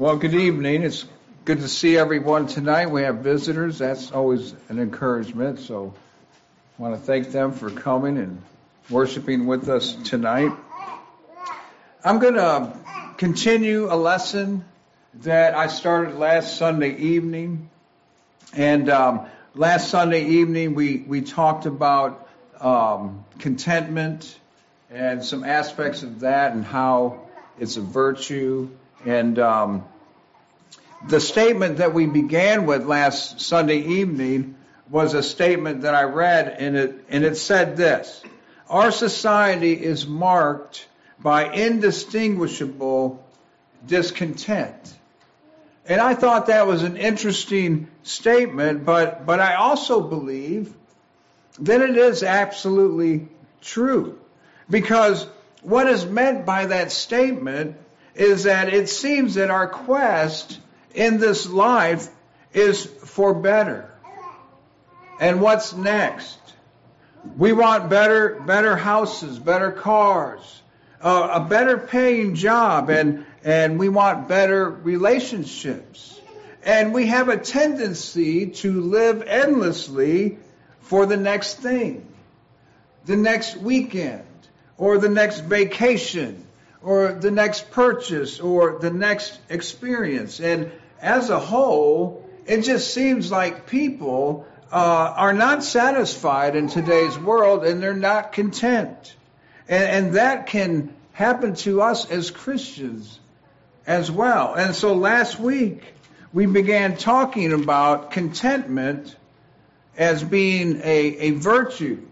Well, good evening. It's good to see everyone tonight. We have visitors. That's always an encouragement. So I want to thank them for coming and worshiping with us tonight. I'm going to continue a lesson that I started last Sunday evening. And last Sunday evening, we talked about contentment and some aspects of that and how it's a virtue. And the statement that we began with last Sunday evening was a statement that I read, and it said this: our society is marked by indistinguishable discontent. And I thought that was an interesting statement, but I also believe that it is absolutely true. Because what is meant by that statement is that it seems that our quest in this life is for better. And what's next? We want better houses, better cars, a better paying job, and we want better relationships. And we have a tendency to live endlessly for the next thing, the next weekend, or the next vacation, or the next purchase, or the next experience. And as a whole, it just seems like people are not satisfied in today's world, and they're not content. And that can happen to us as Christians as well. And so last week, we began talking about contentment as being a virtue.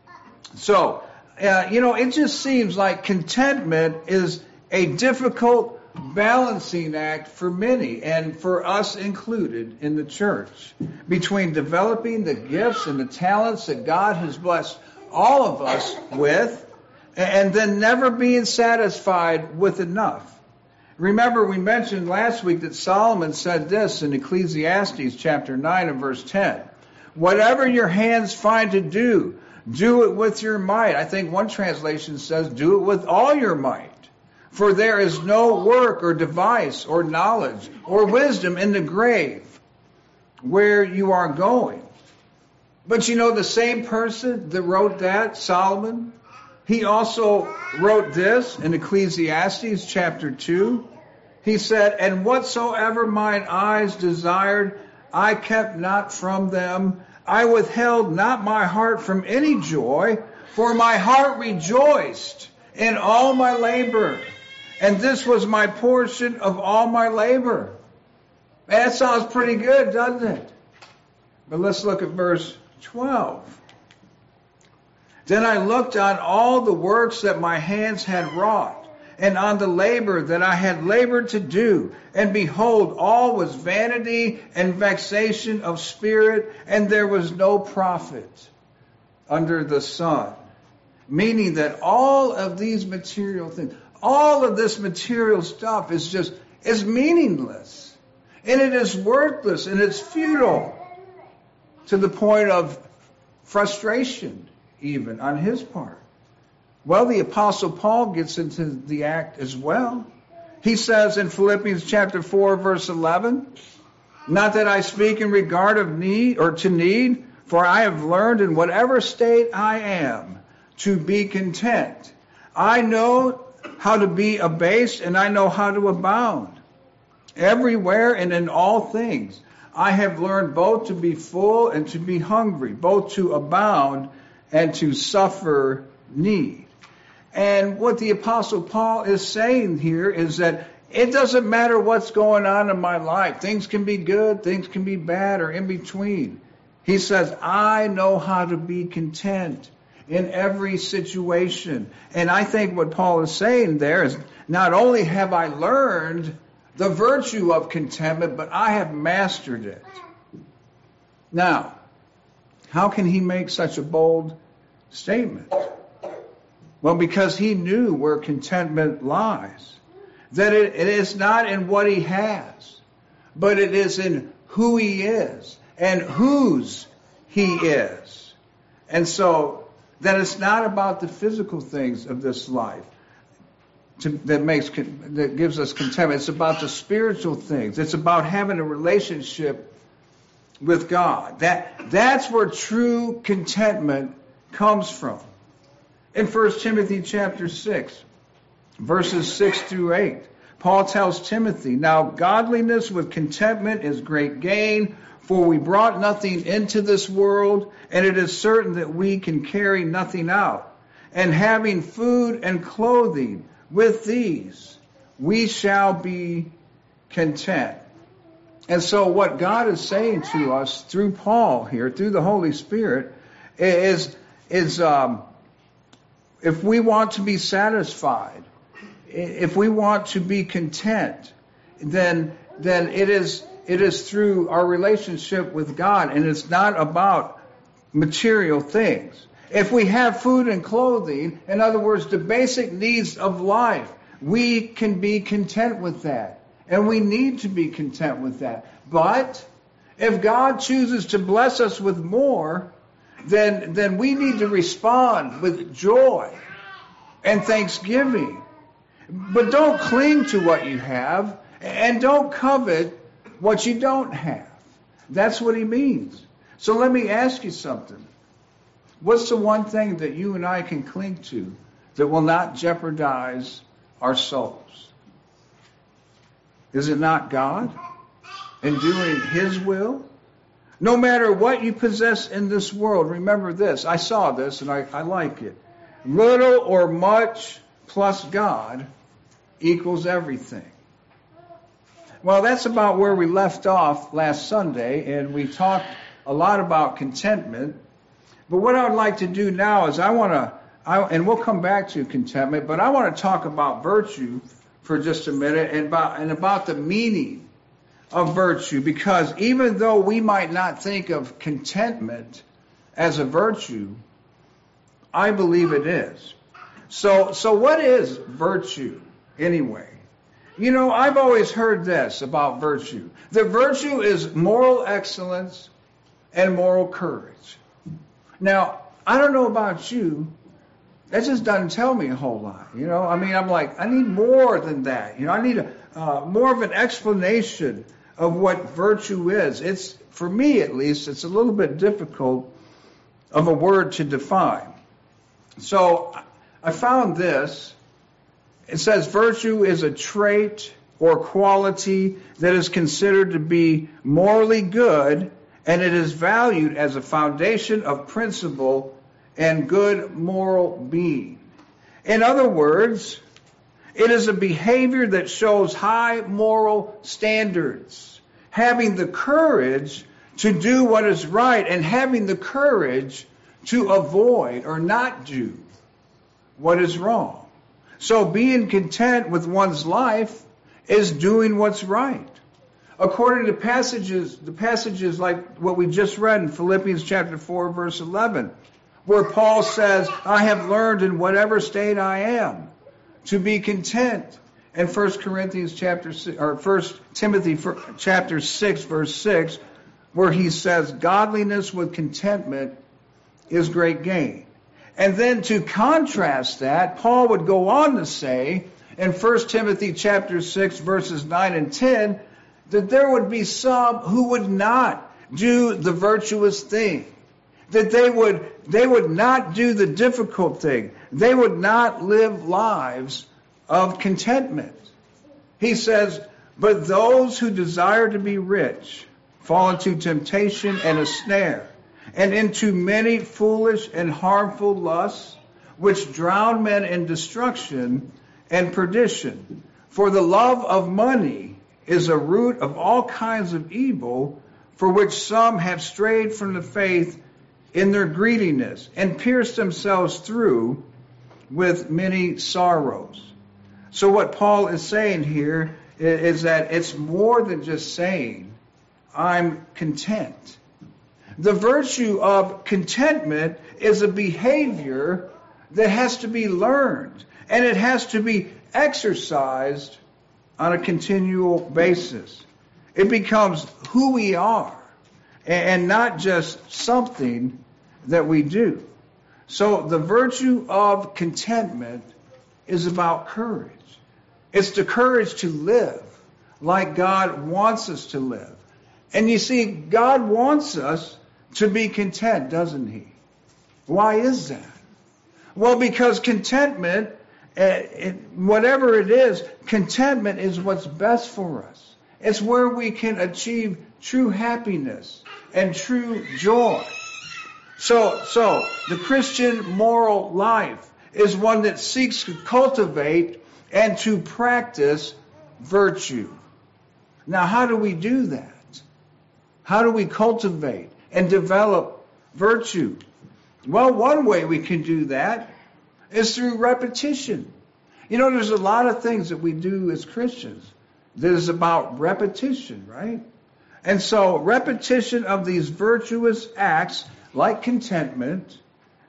So, it just seems like contentment is a difficult balancing act for many, and for us included in the church, between developing the gifts and the talents that God has blessed all of us with, and then never being satisfied with enough. Remember, we mentioned last week that Solomon said this in Ecclesiastes chapter 9 and verse 10. Whatever your hands find to do, do it with your might. I think one translation says, do it with all your might. For there is no work or device or knowledge or wisdom in the grave where you are going. But the same person that wrote that, Solomon, he also wrote this in Ecclesiastes chapter 2. He said, and whatsoever mine eyes desired, I kept not from them. I withheld not my heart from any joy, for my heart rejoiced in all my labor. And this was my portion of all my labor. That sounds pretty good, doesn't it? But let's look at verse 12. Then I looked on all the works that my hands had wrought, and on the labor that I had labored to do. And behold, all was vanity and vexation of spirit, and there was no profit under the sun. Meaning that all of these material things, all of this material stuff is meaningless. And it is worthless, and it's futile, to the point of frustration even on his part. Well, the Apostle Paul gets into the act as well. He says in Philippians chapter 4, verse 11, not that I speak in regard of need or to need, for I have learned in whatever state I am to be content. I know how to be abased, and I know how to abound. Everywhere and in all things, I have learned both to be full and to be hungry, both to abound and to suffer need. And what the Apostle Paul is saying here is that it doesn't matter what's going on in my life. Things can be good, things can be bad, or in between. He says, I know how to be content in every situation. And I think what Paul is saying there is, not only have I learned the virtue of contentment, but I have mastered it. Now, how can he make such a bold statement? Well, because he knew where contentment lies. That it is not in what he has, but it is in who he is and whose he is. And so that it's not about the physical things of this life. that gives us contentment. It's about the spiritual things. It's about having a relationship with God. That's where true contentment comes from. In 1 Timothy chapter 6, verses 6 through 8, Paul tells Timothy, "Now godliness with contentment is great gain, for we brought nothing into this world, and it is certain that we can carry nothing out. And having food and clothing, with these we shall be content." And so what God is saying to us through Paul here, through the Holy Spirit, is if we want to be satisfied, if we want to be content, then it is through our relationship with God, and it's not about material things. If we have food and clothing, in other words, the basic needs of life, we can be content with that. And we need to be content with that. But if God chooses to bless us with more, then we need to respond with joy and thanksgiving. But don't cling to what you have, and don't covet what you don't have. That's what he means. So let me ask you something. What's the one thing that you and I can cling to that will not jeopardize our souls? Is it not God and doing his will? No matter what you possess in this world, remember this. I saw this and I like it. Little or much plus God equals everything. Well, that's about where we left off last Sunday, and we talked a lot about contentment. But what I would like to do now is and we'll come back to contentment, but I want to talk about virtue for just a minute and about the meaning of virtue, because even though we might not think of contentment as a virtue, I believe it is. So what is virtue anyway? You know, I've always heard this about virtue. That virtue is moral excellence and moral courage. Now, I don't know about you, that just doesn't tell me a whole lot. You know, I mean, I'm like, I need more than that. You know, I need more of an explanation of what virtue is. It's, for me at least, it's a little bit difficult of a word to define. So I found this. It says virtue is a trait or quality that is considered to be morally good, and it is valued as a foundation of principle and good moral being. In other words, it is a behavior that shows high moral standards, having the courage to do what is right and having the courage to avoid or not do what is wrong. So being content with one's life is doing what's right. According to the passages like what we just read in Philippians chapter 4, verse 11, where Paul says, "I have learned in whatever state I am to be content." And 1 Timothy chapter 6, verse 6, where he says, "Godliness with contentment is great gain." And then to contrast that, Paul would go on to say in 1 Timothy chapter 6, verses 9 and 10, that there would be some who would not do the virtuous thing, that they would not do the difficult thing. They would not live lives of contentment. He says, "But those who desire to be rich fall into temptation and a snare, and into many foolish and harmful lusts, which drown men in destruction and perdition. For the love of money is a root of all kinds of evil, for which some have strayed from the faith in their greediness, and pierced themselves through with many sorrows." So what Paul is saying here is that it's more than just saying, "I'm content." The virtue of contentment is a behavior that has to be learned, and it has to be exercised on a continual basis. It becomes who we are, and not just something that we do. So the virtue of contentment is about courage. It's the courage to live like God wants us to live. And you see, God wants us to be content, doesn't he? Why is that? Well, because contentment, whatever it is, contentment is what's best for us. It's where we can achieve true happiness and true joy. So the Christian moral life is one that seeks to cultivate and to practice virtue. Now, how do we do that? How do we cultivate and develop virtue? Well, one way we can do that is through repetition. You know, there's a lot of things that we do as Christians that is about repetition, right? And so repetition of these virtuous acts, like contentment,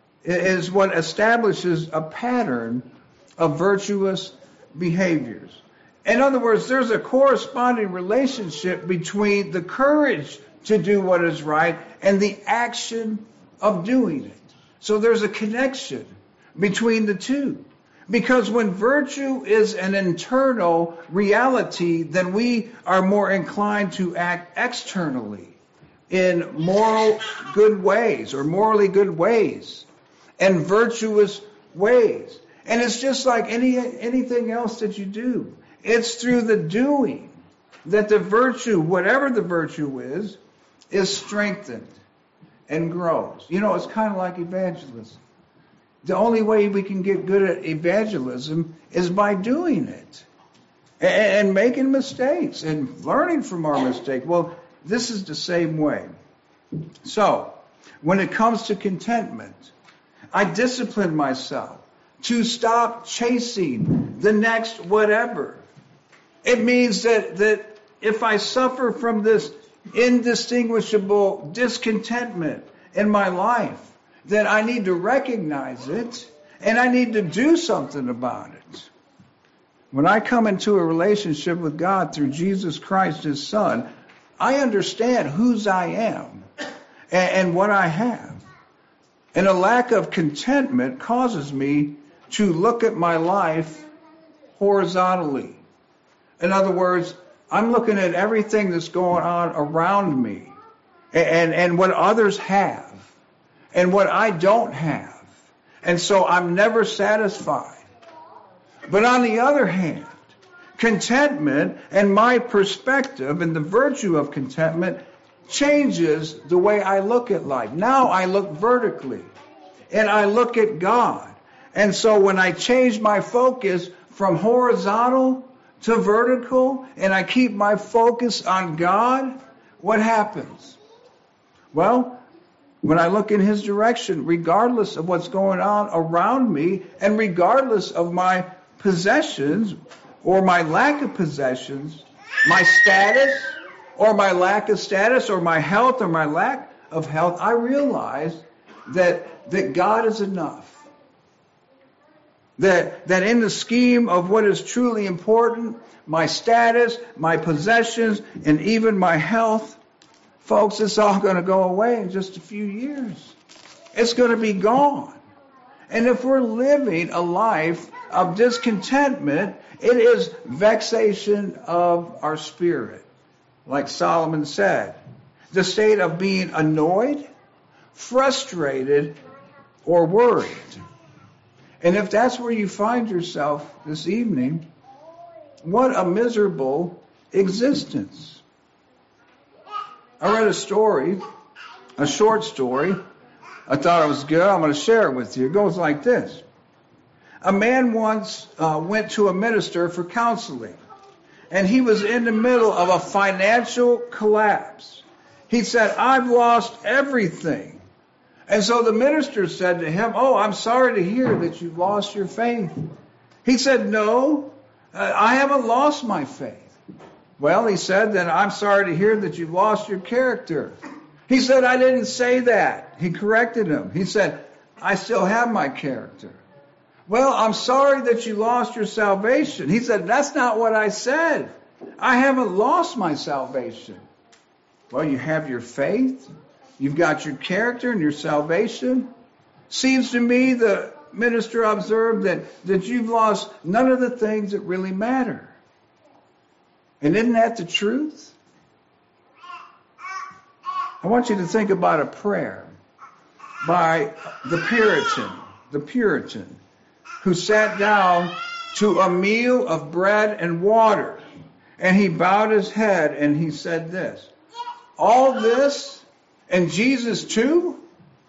is what establishes a pattern of virtuous behaviors. In other words, there's a corresponding relationship between the courage to do what is right and the action of doing it. So there's a connection between the two. Because when virtue is an internal reality, then we are more inclined to act externally in moral good ways or morally good ways and virtuous ways. And it's just like anything else that you do. It's through the doing that the virtue, whatever the virtue is strengthened and grows. You know, it's kind of like evangelism. The only way we can get good at evangelism is by doing it and making mistakes and learning from our mistake. Well, this is the same way. So, when it comes to contentment, I discipline myself to stop chasing the next whatever. It means that if I suffer from this indistinguishable discontentment in my life, then I need to recognize it and I need to do something about it. When I come into a relationship with God through Jesus Christ, his Son, I understand whose I am and what I have. And a lack of contentment causes me to look at my life horizontally. In other words, I'm looking at everything that's going on around me and what others have and what I don't have. And so I'm never satisfied. But on the other hand, contentment and my perspective and the virtue of contentment changes the way I look at life. Now I look vertically and I look at God. And so when I change my focus from horizontal to vertical and I keep my focus on God, what happens? Well, when I look in his direction, regardless of what's going on around me and regardless of my possessions or my lack of possessions, my status or my lack of status or my health or my lack of health, I realize that God is enough. That in the scheme of what is truly important, my status, my possessions, and even my health, folks, it's all going to go away in just a few years. It's going to be gone. And if we're living a life of discontentment, it is vexation of our spirit. Like Solomon said, the state of being annoyed, frustrated, or worried. And if that's where you find yourself this evening, what a miserable existence. I read a story, a short story. I thought it was good. I'm going to share it with you. It goes like this. A man once went to a minister for counseling, and he was in the middle of a financial collapse. He said, "I've lost everything." And so the minister said to him, "Oh, I'm sorry to hear that you've lost your faith." He said, "No, I haven't lost my faith." "Well," he said, "then I'm sorry to hear that you've lost your character." He said, "I didn't say that." He corrected him. He said, "I still have my character." "Well, I'm sorry that you lost your salvation." He said, "That's not what I said. I haven't lost my salvation." "Well, you have your faith. You've got your character and your salvation." Seems to me the minister, observed that you've lost none of the things that really matter? And isn't that the truth? I want you to think about a prayer by the Puritan, who sat down to a meal of bread and water. And he bowed his head and he said this, all this and Jesus too?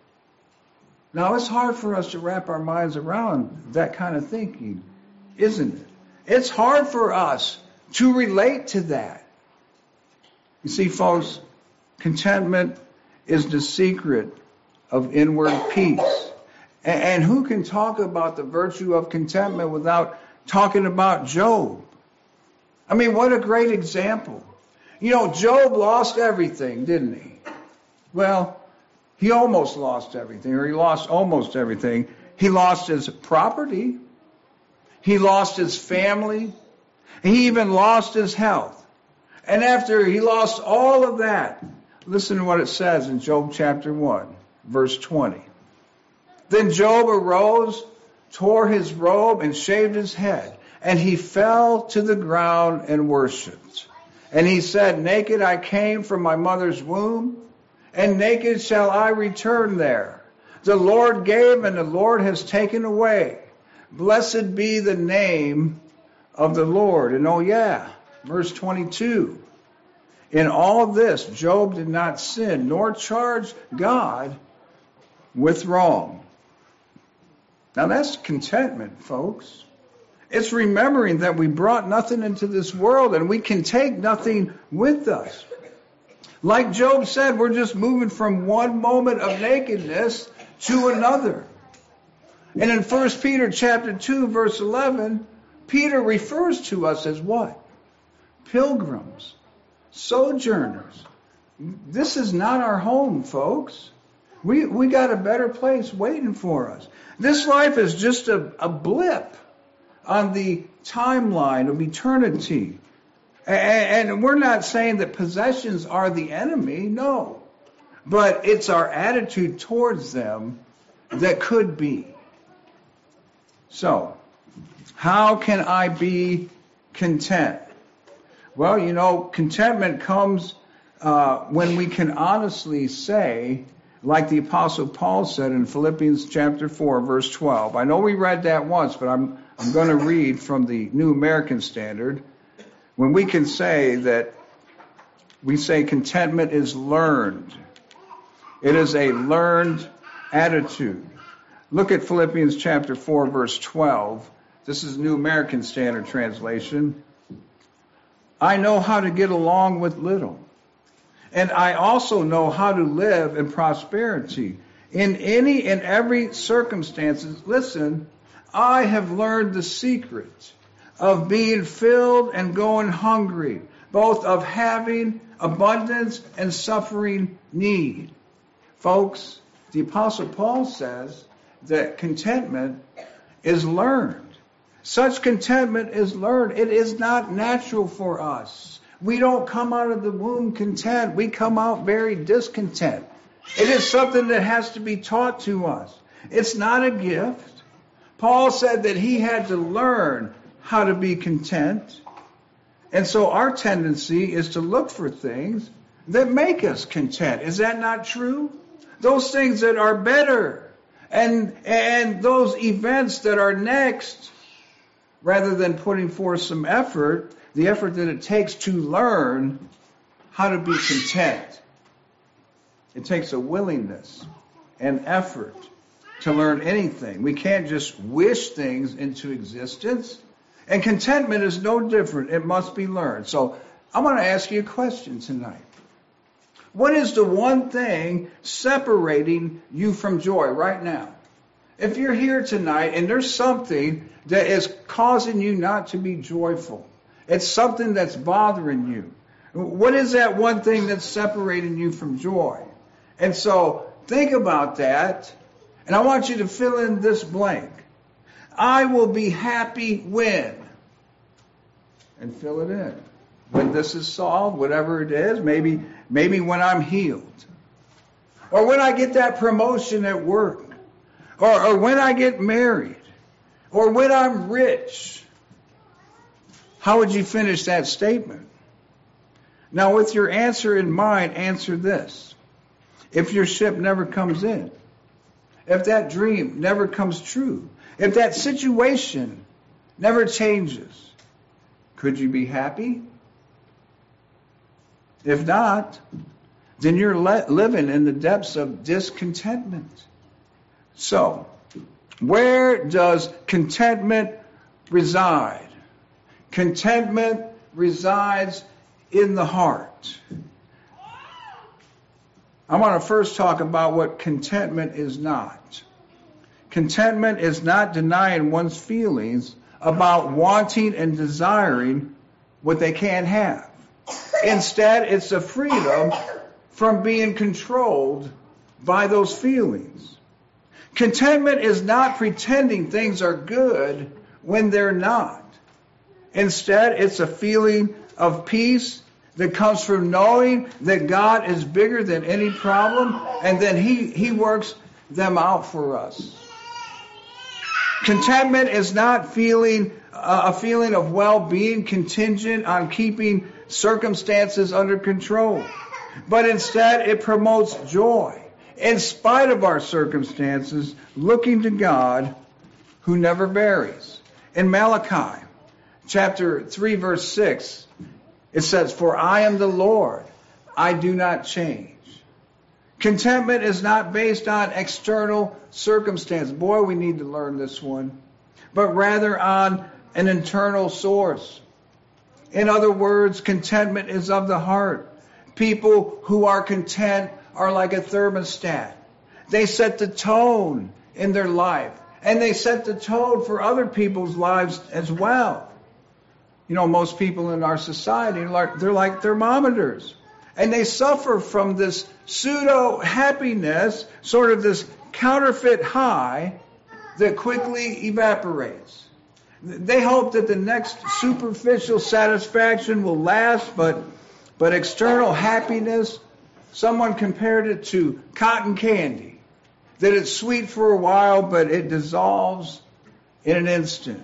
Now it's hard for us to wrap our minds around that kind of thinking, isn't it? It's hard for us to relate to that. You see, folks, contentment is the secret of inward peace. And who can talk about the virtue of contentment without talking about Job? I mean, what a great example. You know, Job lost everything, didn't he? Well, he almost lost everything, or he lost almost everything. He lost his property. He lost his family. He even lost his health. And after he lost all of that, listen to what it says in Job chapter 1, verse 20. Then Job arose, tore his robe, and shaved his head. And he fell to the ground and worshipped. And he said, naked I came from my mother's womb, and naked shall I return there. The Lord gave, and the Lord has taken away. Blessed be the name of the Lord. And oh yeah, verse 22. In all this, Job did not sin, nor charge God with wrong. Now that's contentment, folks. It's remembering that we brought nothing into this world and we can take nothing with us. Like Job said, we're just moving from one moment of nakedness to another. And in 1 Peter chapter 2, verse 11, Peter refers to us as what? Pilgrims, sojourners. This is not our home, folks. We got a better place waiting for us. This life is just a blip on the timeline of eternity. And we're not saying that possessions are the enemy, no. But it's our attitude towards them that could be. So, how can I be content? Well, you know, contentment comes when we can honestly say, like the Apostle Paul said in Philippians chapter 4, verse 12. I know we read that once, but I'm going to read from the New American Standard. When we can say that, we say contentment is learned. It is a learned attitude. Look at Philippians chapter 4, verse 12. This is New American Standard Translation. I know how to get along with little. And I also know how to live in prosperity. In any and every circumstances, listen, I have learned the secret of being filled and going hungry, both of having abundance and suffering need. Folks, the Apostle Paul says that contentment is learned. Such contentment is learned. It is not natural for us. We don't come out of the womb content. We come out very discontent. It is something that has to be taught to us. It's not a gift. Paul said that he had to learn how to be content. And so our tendency is to look for things that make us content. Is that not true? Those things that are better and those events that are next, rather than putting forth some effort, the effort that it takes to learn how to be content. It takes a willingness and effort to learn anything. We can't just wish things into existence. And contentment is no different. It must be learned. So I want to ask you a question tonight. What is the one thing separating you from joy right now? If you're here tonight and there's something that is causing you not to be joyful, it's something that's bothering you. What is that one thing that's separating you from joy? And so think about that. And I want you to fill in this blank. I will be happy when. And fill it in. When this is solved, whatever it is, maybe when I'm healed. Or when I get that promotion at work. or when I get married, or when I'm rich. How would you finish that statement? Now, with your answer in mind, answer this. If your ship never comes in, if that dream never comes true, if that situation never changes, could you be happy? If not, then you're living in the depths of discontentment. So, where does contentment reside? Contentment resides in the heart. I want to first talk about what contentment is not. Contentment is not denying one's feelings about wanting and desiring what they can't have. Instead, it's a freedom from being controlled by those feelings. Contentment is not pretending things are good when they're not. Instead, it's a feeling of peace that comes from knowing that God is bigger than any problem, and then He works them out for us. Contentment is not a feeling of well-being contingent on keeping circumstances under control, but instead it promotes joy in spite of our circumstances, looking to God who never varies. In Malachi chapter 3, verse 6, it says, "For I am the Lord, I do not change." Contentment is not based on external circumstance. Boy, we need to learn this one. But rather on an internal source. In other words, contentment is of the heart. People who are content are like a thermostat. They set the tone in their life, and they set the tone for other people's lives as well. You know, most people in our society, they're like thermometers. And they suffer from this pseudo-happiness, sort of this counterfeit high that quickly evaporates. They hope that the next superficial satisfaction will last, but external happiness, someone compared it to cotton candy, that it's sweet for a while, but it dissolves in an instant.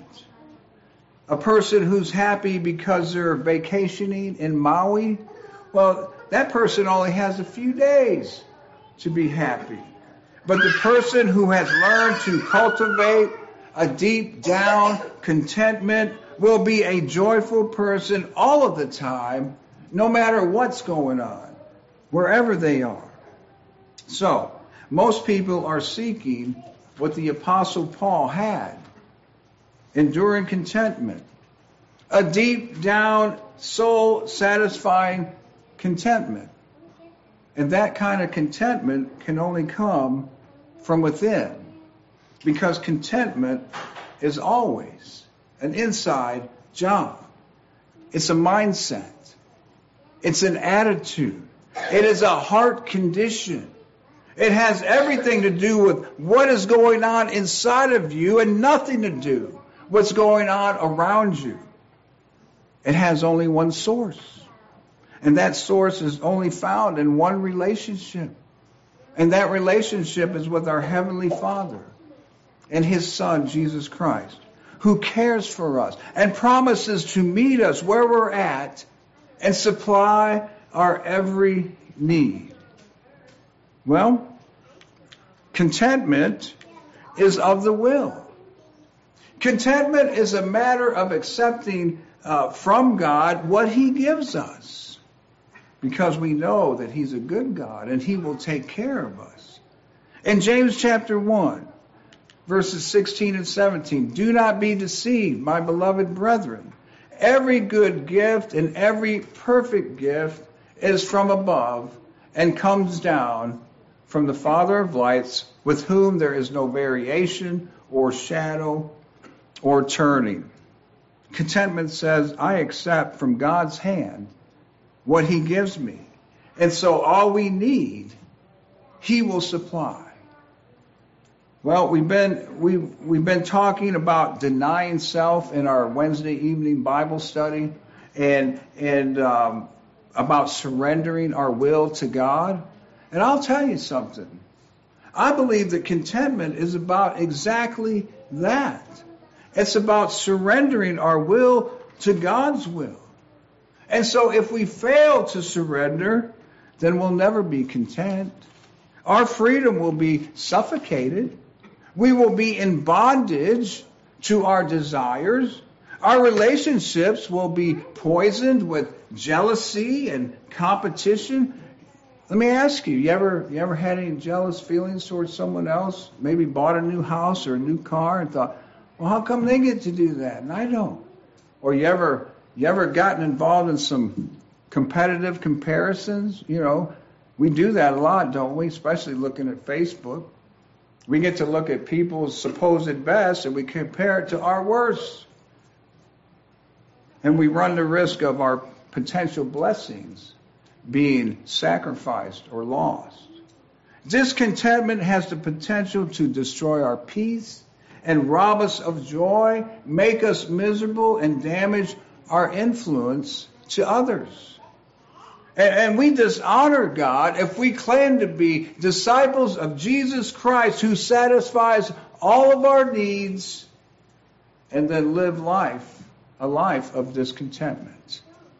A person who's happy because they're vacationing in Maui, well, that person only has a few days to be happy. But the person who has learned to cultivate a deep down contentment will be a joyful person all of the time, no matter what's going on, wherever they are. So, most people are seeking what the Apostle Paul had, enduring contentment, a deep down, soul satisfying contentment. And that kind of contentment can only come from within, because contentment is always an inside job. It's a mindset. It's an attitude. It is a heart condition. It has everything to do with what is going on inside of you and nothing to do with what's going on around you. It has only one source. And that source is only found in one relationship. And that relationship is with our Heavenly Father and His Son, Jesus Christ, who cares for us and promises to meet us where we're at and supply our every need. Well, contentment is of the will. Contentment is a matter of accepting from God what He gives us, because we know that He's a good God and He will take care of us. In James chapter 1, verses 16 and 17, "Do not be deceived, my beloved brethren. Every good gift and every perfect gift is from above and comes down from the Father of lights, with whom there is no variation or shadow or turning." Contentment says, I accept from God's hand what He gives me. And so all we need, He will supply. Well, we've been talking about denying self in our Wednesday evening Bible study, and about surrendering our will to God. And I'll tell you something. I believe that contentment is about exactly that. It's about surrendering our will to God's will. And so if we fail to surrender, then we'll never be content. Our freedom will be suffocated. We will be in bondage to our desires. Our relationships will be poisoned with jealousy and competition. Let me ask you, you ever had any jealous feelings towards someone else? Maybe bought a new house or a new car and thought, well, how come they get to do that and I don't? Or you ever gotten involved in some competitive comparisons? You know, we do that a lot, don't we? Especially looking at Facebook. We get to look at people's supposed best and we compare it to our worst. And we run the risk of our potential blessings being sacrificed or lost. Discontentment has the potential to destroy our peace and rob us of joy, make us miserable, and damage our influence to others. And we dishonor God if we claim to be disciples of Jesus Christ who satisfies all of our needs and then live a life of discontentment.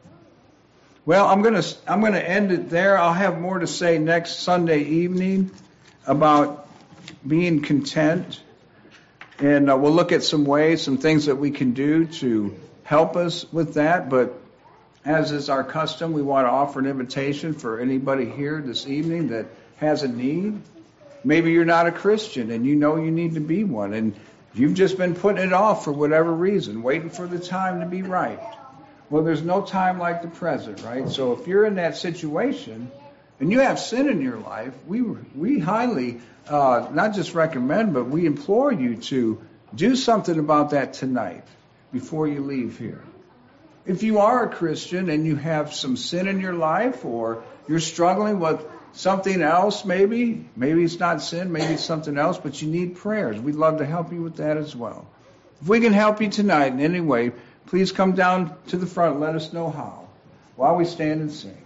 Well, I'm going to end it there. I'll have more to say next Sunday evening about being content. And we'll look at some ways, some things that we can do to help us with that. But as is our custom, we want to offer an invitation for anybody here this evening that has a need. Maybe you're not a Christian and you know you need to be one. And you've just been putting it off for whatever reason, waiting for the time to be right. Well, there's no time like the present, right? So if you're in that situation and you have sin in your life, we highly not just recommend, but we implore you to do something about that tonight before you leave here. If you are a Christian and you have some sin in your life or you're struggling with something else, maybe it's not sin, maybe it's something else, but you need prayers, we'd love to help you with that as well. If we can help you tonight in any way, please come down to the front and let us know how while we stand and sing.